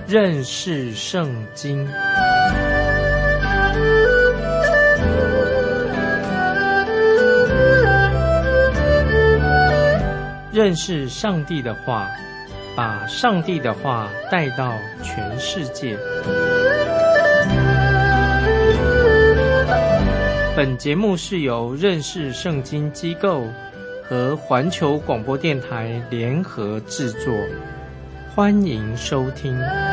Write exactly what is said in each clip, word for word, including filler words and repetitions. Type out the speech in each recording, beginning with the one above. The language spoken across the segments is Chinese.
认识圣经。认识上帝的话，把上帝的话带到全世界。本节目是由认识圣经机构和环球广播电台联合制作，欢迎收听。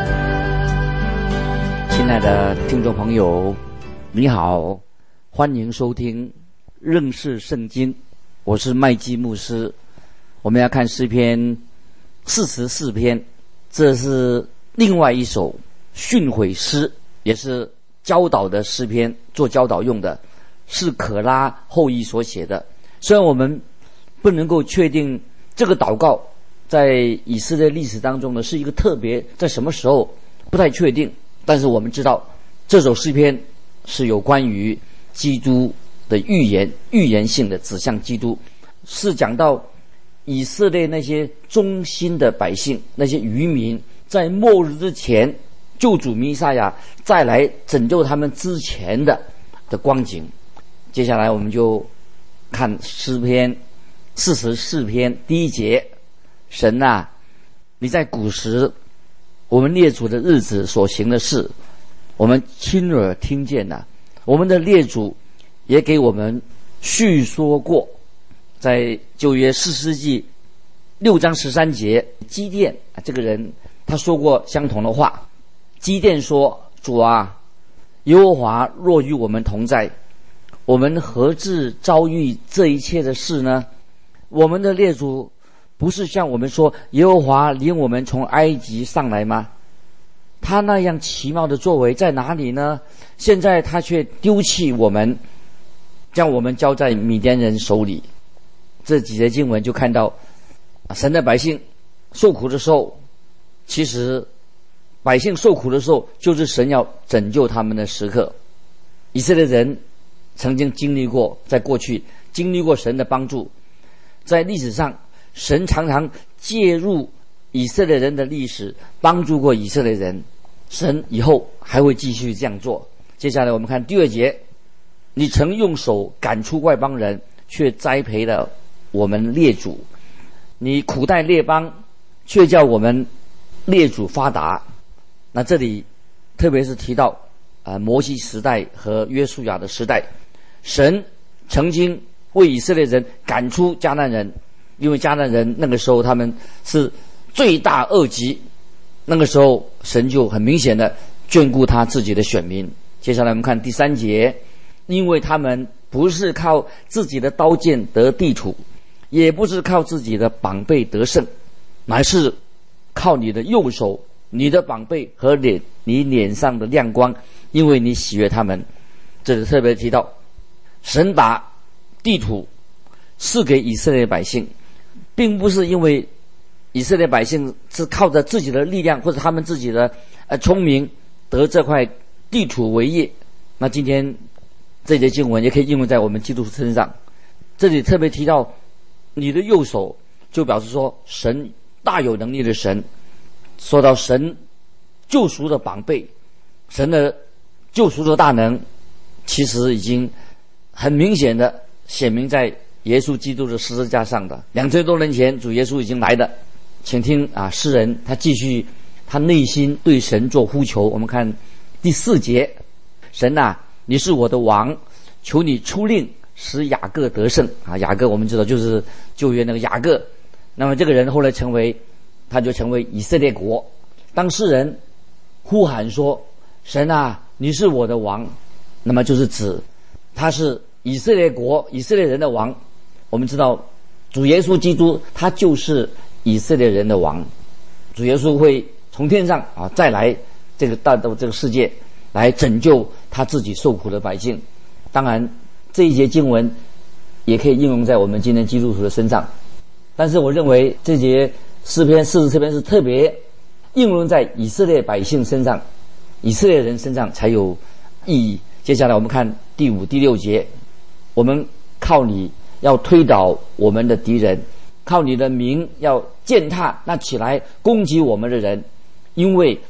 亲爱的听众朋友，你好，欢迎收听认识圣经，我是麦基牧师。我们要看诗篇四十四篇，这是另外一首训诲诗，也是教导的诗篇，做教导用的，是可拉后裔所写的。虽然我们不能够确定这个祷告在以色列历史当中呢是一个特别在什么时候不太确定，但是我们知道这首诗篇是有关于基督的预言，预言性的指向基督，是讲到以色列那些忠心的百姓，那些渔民在末日之前，救主弥赛亚再来拯救他们之前的的光景。接下来我们就看诗篇四十四篇第一节，神啊，你在古时我们列祖的日子所行的事，我们亲耳听见了，我们的列祖也给我们叙说过。在旧约士师记六章十三节，基甸这个人他说过相同的话。基甸说，主啊，耶和华若与我们同在，我们何至遭遇这一切的事呢？我们的列祖不是向我们说，耶和华领我们从埃及上来吗？他那样奇妙的作为在哪里呢？现在他却丢弃我们，将我们交在米甸人手里。这几节经文就看到神的百姓受苦的时候，其实百姓受苦的时候就是神要拯救他们的时刻。以色列人曾经经历过，在过去经历过神的帮助，在历史上神常常介入以色列人的历史，帮助过以色列人，神以后还会继续这样做。接下来我们看第二节，你曾用手赶出外邦人，却栽培了我们列祖，你苦待列邦，却叫我们列祖发达。那这里特别是提到呃摩西时代和约书亚的时代，神曾经为以色列人赶出迦南人，因为迦南人那个时候他们是罪大恶极，那个时候神就很明显的眷顾他自己的选民。接下来我们看第三节，因为他们不是靠自己的刀剑得地土，也不是靠自己的膀臂得胜，乃是靠你的右手，你的膀臂和脸，你脸上的亮光，因为你喜悦他们。这里特别提到神把地土赐给以色列百姓，并不是因为以色列百姓是靠着自己的力量或者他们自己的呃聪明得这块地土为业。那今天这节经文也可以应用在我们基督徒身上。这里特别提到你的右手，就表示说神大有能力的神。说到神救赎的膀臂，神的救赎的大能其实已经很明显的显明在耶稣基督的十字架上的。两千多年前主耶稣已经来的。请听啊，诗人他继续他内心对神做呼求。我们看第四节，神啊，你是我的王，求你出令使雅各得胜啊。雅各我们知道就是旧约那个雅各，那么这个人后来成为他就成为以色列国。当诗人呼喊说神啊，你是我的王，那么就是指他是以色列国以色列人的王。我们知道主耶稣基督他就是以色列人的王，主耶稣会从天上啊再来这个到到这个世界来拯救他自己受苦的百姓。当然这一节经文也可以应用在我们今天基督徒的身上，但是我认为这节诗篇四十四篇是特别应用在以色列百姓身上，以色列人身上才有意义。接下来我们看第五第六节，我们靠你要推倒我们的敌人，靠你的名要践踏那起来攻击我们的人，因为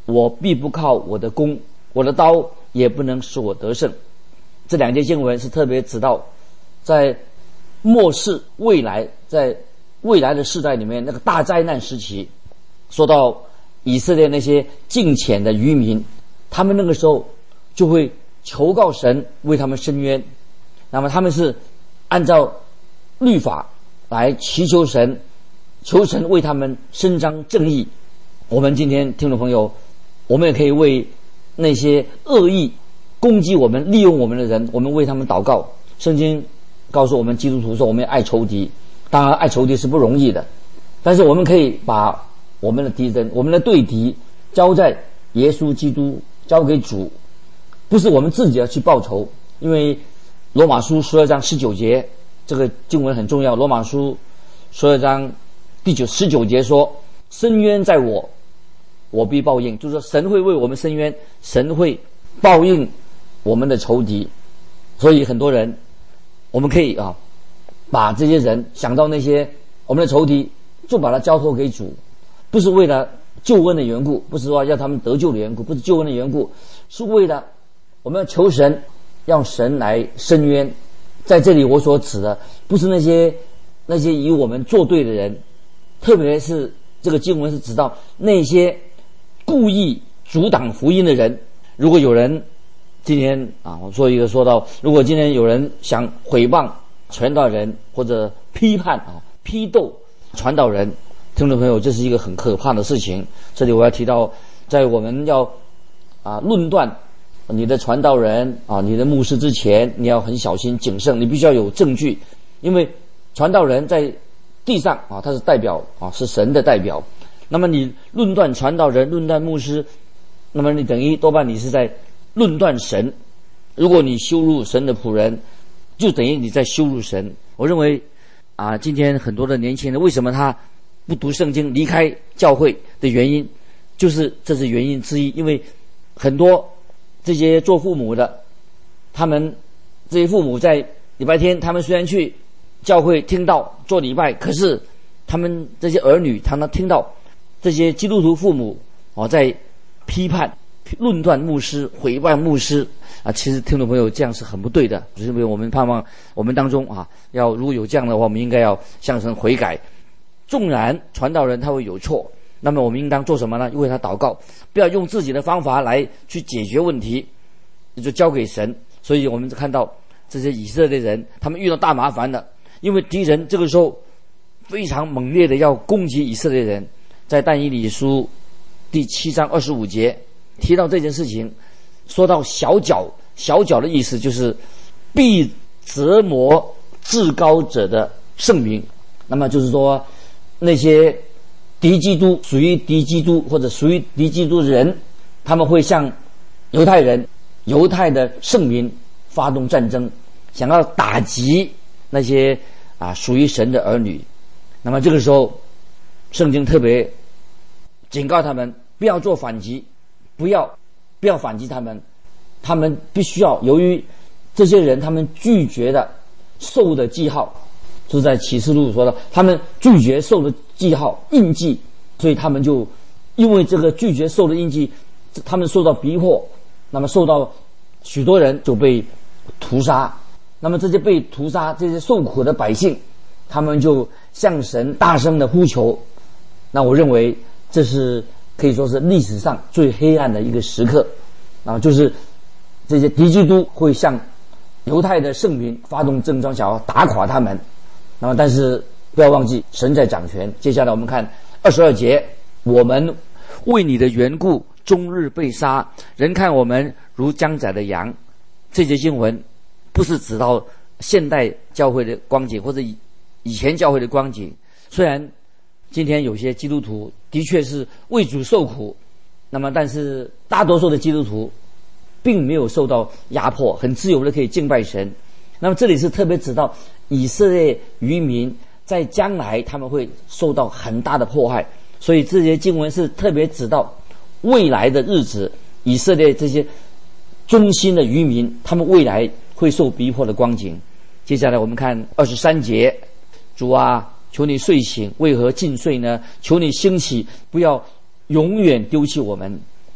我必不靠我的弓，我的刀也不能使我得胜。这两节经文是特别指到在末世未来，在未来的世代里面，那个大灾难时期，说到以色列那些敬虔的渔民，他们那个时候就会求告神为他们伸冤。那么他们是按照律法来祈求神，求神为他们伸张正义。我们今天听众朋友，我们也可以为那些恶意攻击我们、利用我们的人，我们为他们祷告。圣经告诉我们基督徒说，我们要爱仇敌。当然爱仇敌是不容易的，但是我们可以把我们的敌人、我们的对敌交在耶稣基督，交给主，不是我们自己要去报仇。因为罗马书十二章十九节这个经文很重要，罗马书十二章第九十九节说，伸冤在我，我必报应。就是说神会为我们伸冤，神会报应我们的仇敌。所以很多人我们可以啊，把这些人想到那些我们的仇敌，就把它交托给主，不是为了救恩的缘故，不是说要他们得救的缘故，不是救恩的缘故，是为了我们要求神，让神来伸冤。在这里我所指的不是那些那些与我们作对的人，特别是这个经文是指到那些故意阻挡福音的人。如果有人今天啊，我说一个说到，如果今天有人想毁谤传道人或者批判啊批斗传道人，听众朋友，这是一个很可怕的事情。这里我要提到，在我们要啊论断你的传道人啊你的牧师之前，你要很小心谨慎，你必须要有证据。因为传道人在地上啊，他是代表啊，是神的代表。那么你论断传道人、论断牧师，那么你等于多半你是在论断神。如果你羞辱神的仆人，就等于你在羞辱神。我认为啊，今天很多的年轻人为什么他不读圣经、离开教会的原因，就是这是原因之一。因为很多这些做父母的，他们这些父母在礼拜天，他们虽然去教会听到做礼拜，可是他们这些儿女常常听到这些基督徒父母哦在批判、论断牧师、毁谤牧师啊。其实听众朋友，这样是很不对的。只是我们盼望我们当中啊，要如果有这样的话，我们应该要向神悔改。纵然传道人他会有错，那么我们应当做什么呢？为他祷告，不要用自己的方法来去解决问题，就交给神。所以我们看到这些以色列人，他们遇到大麻烦了，因为敌人这个时候非常猛烈的要攻击以色列人。在但以理书第七章二十五节提到这件事情，说到小角，小角的意思就是必折磨至高者的圣名。那么就是说，那些敌基督、属于敌基督或者属于敌基督的人，他们会向犹太人、犹太的圣民发动战争，想要打击那些啊属于神的儿女。那么这个时候，圣经特别警告他们不要做反击，不要不要反击他们，他们必须要，由于这些人他们拒绝的受的记号，就是在启示录说的，他们拒绝受的记号印记，所以他们就因为这个拒绝受的印记，他们受到逼迫，那么受到许多人就被屠杀。那么这些被屠杀、这些受苦的百姓，他们就向神大声的呼求。那我认为这是可以说是历史上最黑暗的一个时刻啊，就是这些敌基督会向犹太的圣民发动征战，想要打垮他们。那么但是不要忘记神在掌权。接下来我们看二十二节，我们为你的缘故终日被杀，人看我们如将宰的羊。这节经文不是指到现代教会的光景，或者以以前教会的光景。虽然今天有些基督徒的确是为主受苦，那么但是大多数的基督徒并没有受到压迫，很自由的可以敬拜神。那么这里是特别指到以色列渔民在将来他们会受到很大的迫害，所以这些经文是特别指到未来的日子，以色列这些忠心的渔民他们未来会受逼迫的光景。接下来我们看二十三节，主啊，求你睡醒，为何尽睡呢？求你兴起，不要永远丢弃我们。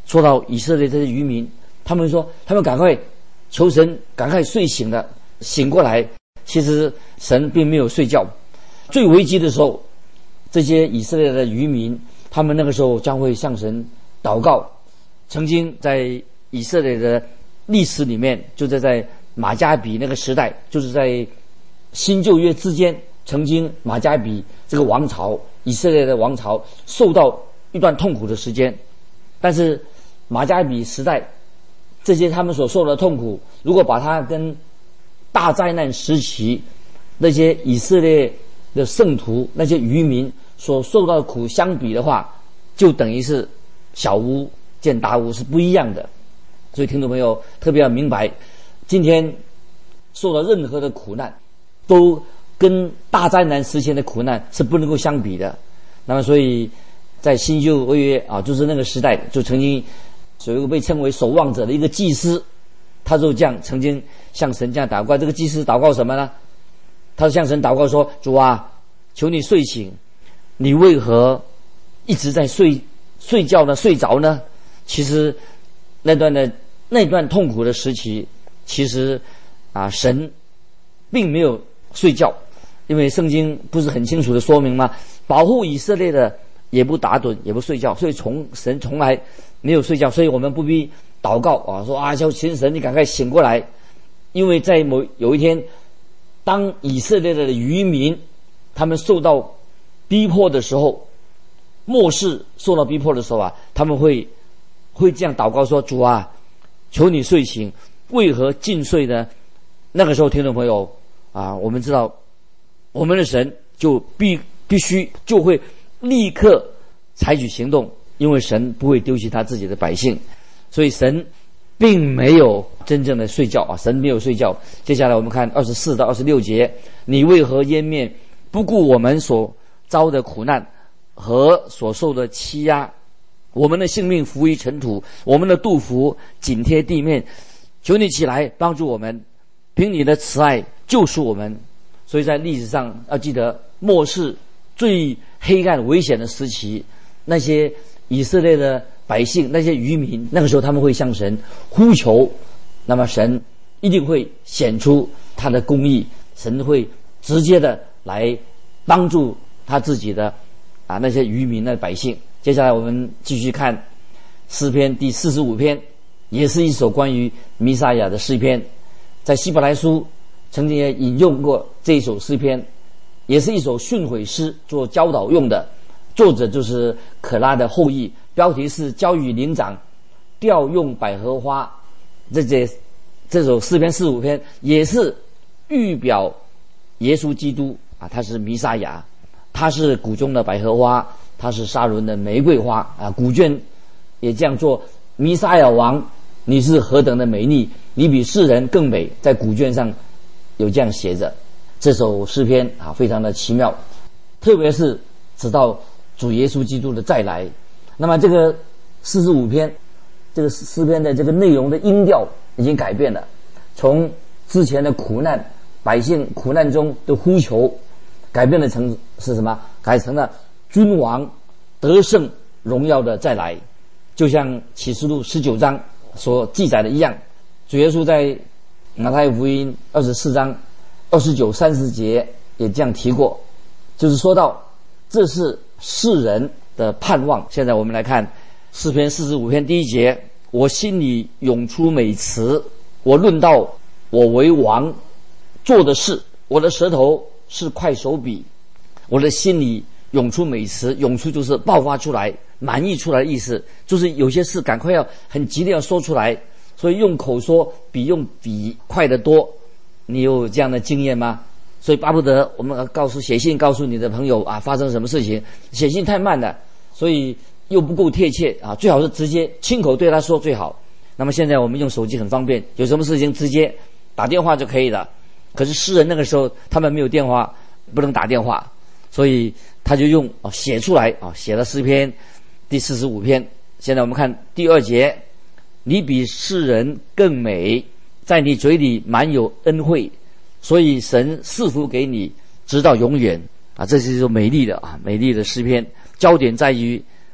说到以色列这些渔民，他们说他们赶快求神赶快睡醒了，醒过来。其实神并没有睡觉。最危机的时候，这些以色列的渔民，他们那个时候将会向神祷告。曾经在以色列的历史里面，就在在马加比那个时代，就是在新旧约之间，曾经马加比这个王朝，以色列的王朝受到一段痛苦的时间。但是马加比时代这些他们所受的痛苦，如果把它跟大灾难时期那些以色列的圣徒那些渔民所受到的苦相比的话，就等于是小巫见大巫，是不一样的。所以听众朋友特别要明白，今天受到任何的苦难都跟大灾难时期的苦难是不能够相比的。那么所以在新旧约啊，就是那个时代，就曾经有一个被称为守望者的一个祭司，他就这样曾经向神这样祷告。这个祭司祷告什么呢？他向神祷告说：主啊，求你睡醒，你为何一直在睡睡觉呢？睡着呢？其实那段的那段痛苦的时期，其实啊，神并没有睡觉，因为圣经不是很清楚的说明吗？保护以色列的也不打盹，也不睡觉，所以从神从来没有睡觉。所以我们不必祷告啊，说啊，求神你赶快醒过来，因为在某有一天，当以色列的渔民他们受到逼迫的时候，末世受到逼迫的时候啊，他们会会这样祷告说：主啊，求你睡醒，为何尽睡呢？那个时候听众朋友啊，我们知道我们的神就必必须就会立刻采取行动，因为神不会丢弃他自己的百姓。所以神并没有真正的睡觉啊，神没有睡觉。接下来我们看二十四到二十六节，你为何掩面不顾我们所遭的苦难和所受的欺压？我们的性命浮于尘土，我们的肚腹紧贴地面，求你起来帮助我们，凭你的慈爱救赎我们。所以在历史上要记得，末世最黑暗危险的时期，那些以色列的百姓，那些渔民，那个时候他们会向神呼求，那么神一定会显出他的公义，神会直接的来帮助他自己的啊那些渔民的百姓。接下来我们继续看诗篇第四十五篇，也是一首关于弥赛亚的诗篇。在希伯来书曾经也引用过这一首诗篇，也是一首训诲诗，做教导用的。作者就是可拉的后裔，标题是教育灵长调用百合花。这这这首诗篇四十五篇也是预表耶稣基督啊，他是弥赛亚，他是谷中的百合花，他是沙伦的玫瑰花啊。古卷也这样做，弥赛亚王，你是何等的美丽，你比世人更美，在古卷上有这样写着。这首诗篇啊，非常的奇妙，特别是直到主耶稣基督的再来。那么这个四十五篇这个诗篇的这个内容的音调已经改变了，从之前的苦难，百姓苦难中的呼求，改变了成是什么？改成了君王得胜荣耀的再来。就像启示录十九章所记载的一样，主耶稣在马太福音二十四章二十九、三十节也这样提过，就是说到这是世人的盼望。现在我们来看诗篇四十五篇第一节，我心里涌出美词，我论到我为王做的事，我的舌头是块手笔，我的心里涌出美词，涌出就是爆发出来，满溢出来的意思，就是有些事赶快要很急的要说出来，所以用口说比用笔快得多。你有这样的经验吗？所以巴不得我们告诉写信告诉你的朋友啊，发生什么事情，写信太慢了，所以又不够贴切啊，最好是直接亲口对他说最好。那么现在我们用手机很方便，有什么事情直接打电话就可以了。可是诗人那个时候他们没有电话，不能打电话，所以他就用啊写出来啊，写了诗篇第四十五篇。现在我们看第二节，你比世人更美，在你嘴里满有恩惠，所以神赐福给你直到永远啊！这是一首美丽的啊美丽的诗篇，焦点在于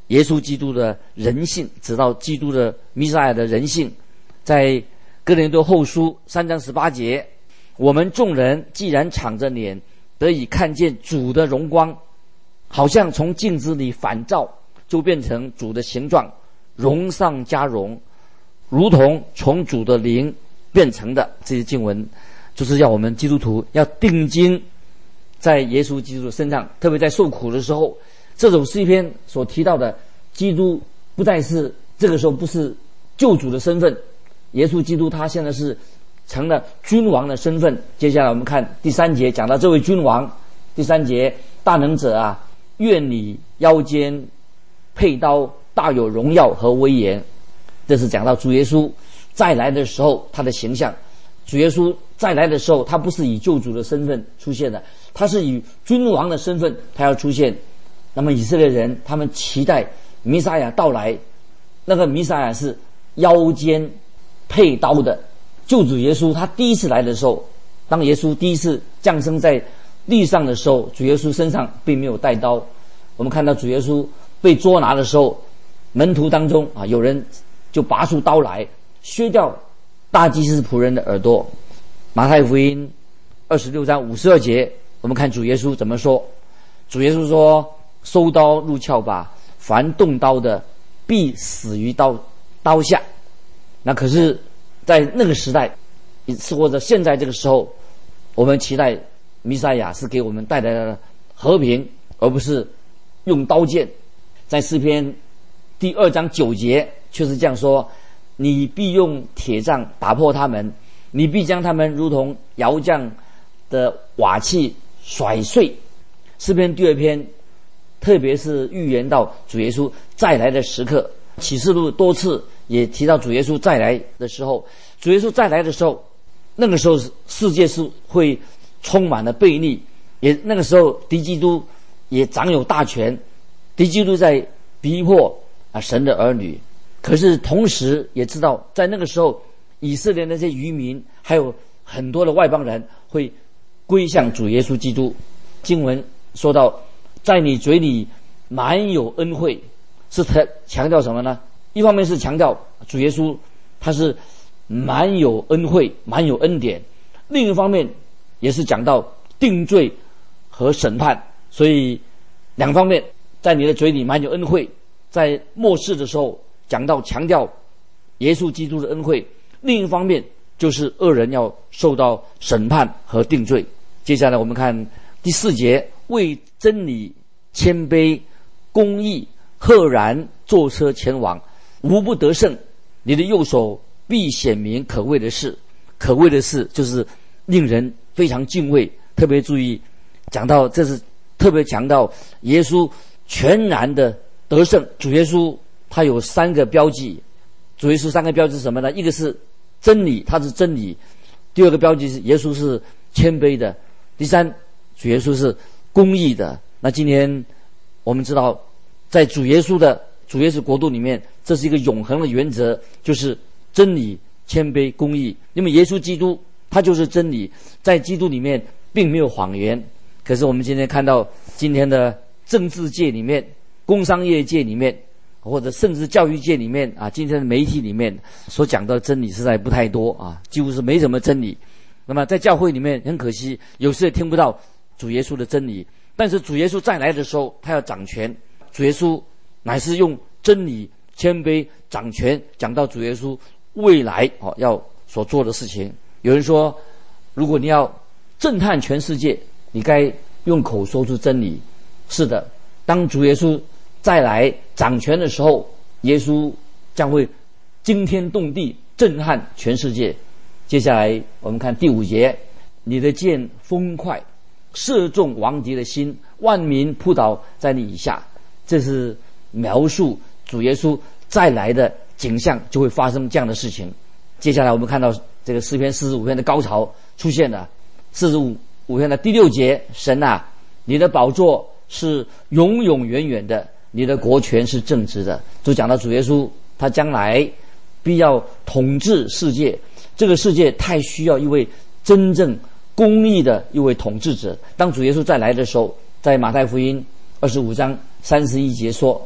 耶稣基督的人性，指到基督的弥赛亚的人性。在哥林多后书三章十八节，我们众人既然敞着脸得以看见主的荣光，好像从镜子里反照，就变成主的形状，荣上加荣，如同从主的灵变成的。这些经文就是要我们基督徒要定睛在耶稣基督的身上，特别在受苦的时候，这种诗篇所提到的基督不再是这个时候不是救主的身份，耶稣基督他现在是成了君王的身份。接下来我们看第三节，讲到这位君王。第三节，大能者啊，愿你腰间佩刀，大有荣耀和威严。这是讲到主耶稣再来的时候他的形象。主耶稣再来的时候，他不是以救主的身份出现的，他是以君王的身份他要出现。那么以色列人他们期待弥赛亚到来，那个弥赛亚是腰间佩刀的。救主耶稣他第一次来的时候，当耶稣第一次降生在地上的时候，主耶稣身上并没有带刀。我们看到主耶稣被捉拿的时候，门徒当中啊，有人就拔出刀来削掉大祭司仆人的耳朵。马太福音二十六章五十二节，我们看主耶稣怎么说。主耶稣说，收刀入鞘吧，凡动刀的必死于刀刀下。那可是在那个时代或者现在这个时候，我们期待弥赛亚是给我们带来了和平，而不是用刀剑。在诗篇第二章九节却是这样说，你必用铁杖打破他们，你必将他们如同窑匠的瓦器甩碎。诗篇第二篇特别是预言到主耶稣再来的时刻。启示录多次也提到主耶稣再来的时候，主耶稣再来的时候，那个时候世界是会充满了悖逆，也那个时候敌基督也掌有大权，敌基督在逼迫啊神的儿女。可是同时也知道，在那个时候以色列那些渔民还有很多的外邦人会归向主耶稣基督。经文说到，在你嘴里满有恩惠，是强调什么呢？一方面是强调主耶稣他是满有恩惠满有恩典，另一方面也是讲到定罪和审判。所以两方面，在你的嘴里满有恩惠，在末世的时候讲到强调耶稣基督的恩惠，另一方面就是恶人要受到审判和定罪。接下来我们看第四节，为真理谦卑公义赫然坐车前往，无不得胜，你的右手必显明可畏的事。可畏的事就是令人非常敬畏。特别注意讲到，这是特别强调耶稣全然的得胜。主耶稣他有三个标记，主耶稣三个标记是什么呢？一个是真理，他是真理；第二个标记是耶稣是谦卑的；第三，主耶稣是公义的。那今天我们知道，在主耶稣的主耶稣国度里面，这是一个永恒的原则，就是真理、谦卑、公义。因为耶稣基督他就是真理，在基督里面并没有谎言。可是我们今天看到今天的政治界里面、工商业界里面，或者甚至教育界里面啊，今天的媒体里面所讲到的真理实在不太多啊，几乎是没什么真理。那么在教会里面很可惜，有时也听不到主耶稣的真理。但是主耶稣再来的时候，他要掌权。主耶稣乃是用真理、谦卑、掌权讲到主耶稣未来哦要所做的事情。有人说，如果你要震撼全世界，你该用口说出真理。是的，当主耶稣再来掌权的时候，耶稣将会惊天动地，震撼全世界。接下来我们看第五节，你的箭锋快，射中王敌的心，万民扑倒在你以下。这是描述主耶稣再来的景象，就会发生这样的事情。接下来我们看到这个诗篇四十五篇的高潮出现了。四十五篇的第六节，神啊，你的宝座是永永远远的，你的国权是正直的。就讲到主耶稣他将来必要统治世界，这个世界太需要一位真正公义的一位统治者。当主耶稣再来的时候，在马太福音二十五章三十一节说，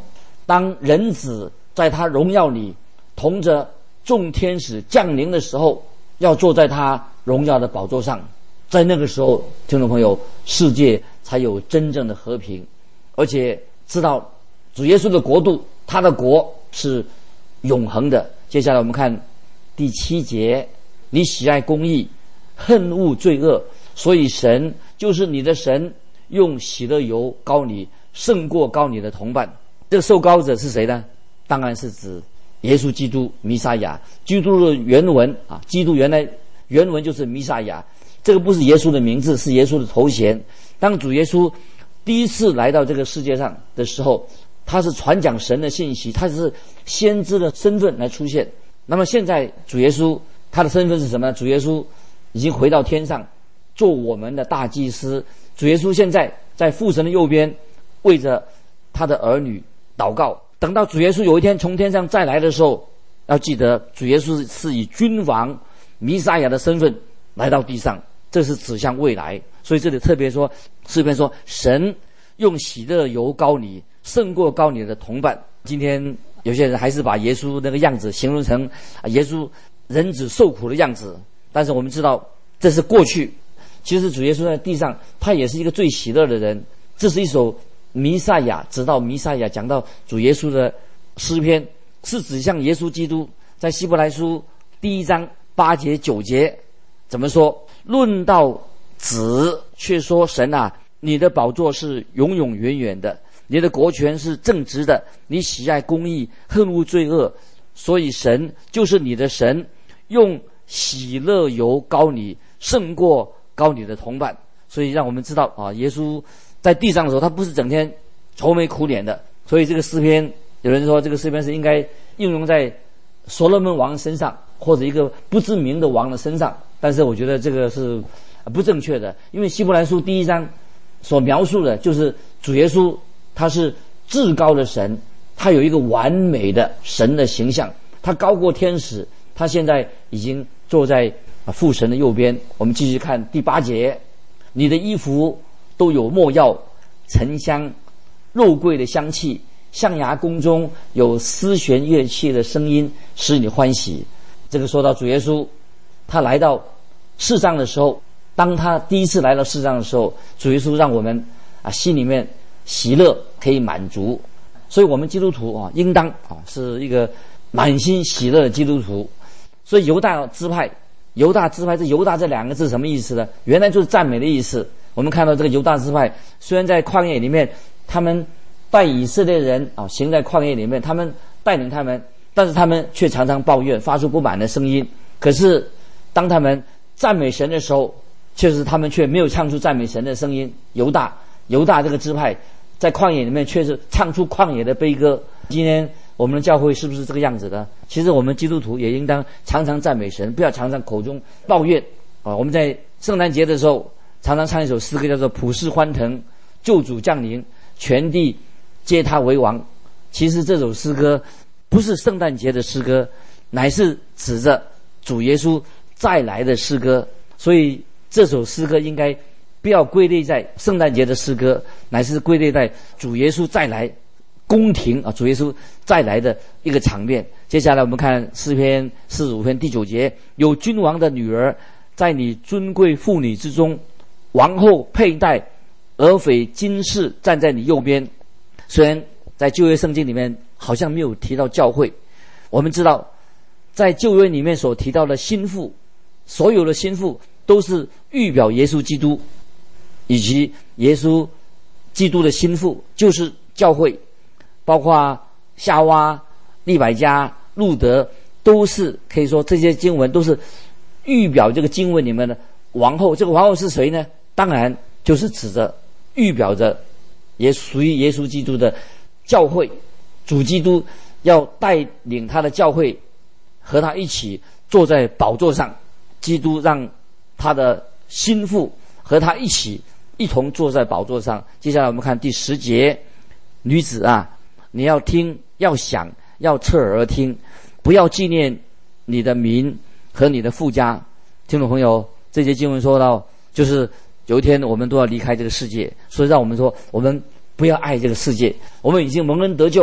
当人子在他荣耀里同着众天使降临的时候，要坐在他荣耀的宝座上。在那个时候，听众朋友，世界才有真正的和平，而且知道主耶稣的国度，他的国是永恒的。接下来我们看第七节，你喜爱公义，恨恶罪恶，所以神就是你的神，用喜乐油膏你，胜过膏你的同伴。这个受膏者是谁呢？当然是指耶稣基督弥撒亚。基督的原文啊，基督原来原文就是弥撒亚，这个不是耶稣的名字，是耶稣的头衔。当主耶稣第一次来到这个世界上的时候，他是传讲神的信息，他是先知的身份来出现。那么现在主耶稣他的身份是什么呢？主耶稣已经回到天上，做我们的大祭司。主耶稣现在在父神的右边，为着他的儿女祷告。等到主耶稣有一天从天上再来的时候，要记得主耶稣是以君王弥撒亚的身份来到地上，这是指向未来。所以这里特别说，诗篇说神用喜乐油膏你，胜过膏你的同伴。今天有些人还是把耶稣那个样子形容成耶稣人子受苦的样子，但是我们知道这是过去。其实主耶稣在地上他也是一个最喜乐的人。这是一首弥撒亚，直到弥撒亚讲到主耶稣的诗篇，是指向耶稣基督。在希伯来书第一章八节九节怎么说？论到子，却说神啊，你的宝座是永永远远的，你的国权是正直的，你喜爱公义，恨恶罪恶，所以神就是你的神，用喜乐油膏你，胜过膏你的同伴。所以让我们知道啊，耶稣在地上的时候，他不是整天愁眉苦脸的。所以这个诗篇，有人说这个诗篇是应该应用在所罗门王身上，或者一个不知名的王的身上。但是我觉得这个是不正确的，因为希伯来书第一章所描述的就是主耶稣，他是至高的神，他有一个完美的神的形象，他高过天使，他现在已经坐在父神的右边。我们继续看第八节，你的衣服都有没药、沉香、肉桂的香气，象牙宫中有丝弦乐器的声音，使你欢喜。这个说到主耶稣他来到世上的时候，当他第一次来到世上的时候，主耶稣让我们啊心里面喜乐可以满足。所以我们基督徒啊，应当啊是一个满心喜乐的基督徒。所以犹大支派，犹大支派，这犹大这两个字什么意思呢？原来就是赞美的意思。我们看到这个犹大支派，虽然在旷野里面，他们带以色列人啊行在旷野里面，他们带领他们，但是他们却常常抱怨，发出不满的声音。可是当他们赞美神的时候，确实他们却没有唱出赞美神的声音。犹大犹大这个支派在旷野里面却是唱出旷野的悲歌。今天我们的教会是不是这个样子的？其实我们基督徒也应当常常赞美神，不要常常口中抱怨啊。我们在圣诞节的时候常常唱一首诗歌，叫做普世欢腾，救主降临，全地接他为王。其实这首诗歌不是圣诞节的诗歌，乃是指着主耶稣再来的诗歌。所以这首诗歌应该不要归类在圣诞节的诗歌，乃是归类在主耶稣再来宫廷啊，主耶稣再来的一个场面。接下来我们看诗篇四十五篇第九节，有君王的女儿在你尊贵妇女之中，王后佩戴俄斐金饰站在你右边。虽然在旧约圣经里面好像没有提到教会，我们知道在旧约里面所提到的心腹，所有的心腹都是预表耶稣基督，以及耶稣基督的心腹就是教会，包括夏娃、利百加、路德，都是可以说这些经文都是预表这个经文里面的王后。这个王后是谁呢？当然就是指着预表着也属于耶稣基督的教会。主基督要带领他的教会和他一起坐在宝座上，基督让他的心腹和他一起一同坐在宝座上。接下来我们看第十节，女子啊，你要听，要想，要侧耳而听，不要纪念你的民和你的父家。听众朋友，这节经文说到，就是有一天我们都要离开这个世界，所以让我们说，我们不要爱这个世界。我们已经蒙恩得救了，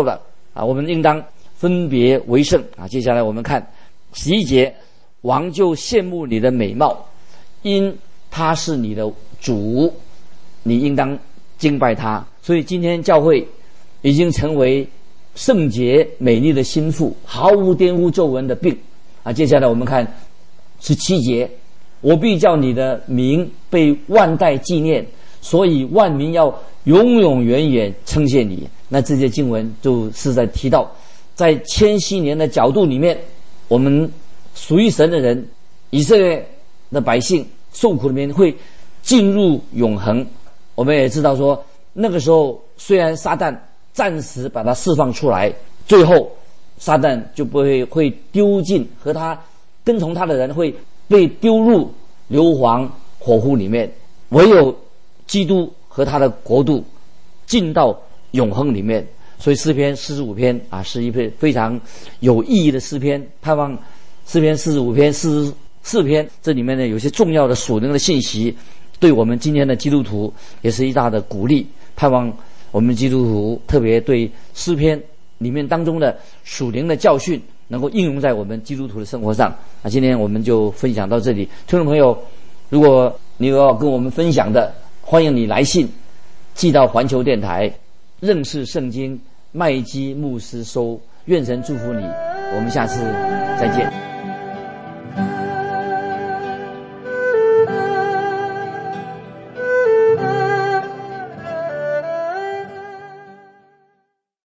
啊，我们应当分别为圣啊。接下来我们看十一节，王就羡慕你的美貌，因他是你的主，你应当敬拜他。所以今天教会已经成为圣洁美丽的心腹，毫无玷污皱纹的病啊。接下来我们看十七节，我必叫你的名被万代纪念，所以万民要永永远远称谢你。那这些经文就是在提到，在千禧年的角度里面，我们属于神的人，以色列的百姓受苦里面会进入永恒。我们也知道说，那个时候虽然撒旦暂时把它释放出来，最后撒旦就不会会丢进和他跟从他的人会被丢入硫磺火湖里面，唯有基督和他的国度进到永恒里面。所以诗篇四十五篇啊，是一篇非常有意义的诗篇。盼望诗篇四十五篇、四十四篇这里面呢有些重要的属灵的信息，对我们今天的基督徒也是一大的鼓励。盼望我们基督徒特别对诗篇里面当中的属灵的教训能够应用在我们基督徒的生活上啊。今天我们就分享到这里，听众朋友，如果你有要跟我们分享的，欢迎你来信寄到环球电台认识圣经麦基牧师收。愿神祝福你，我们下次再见。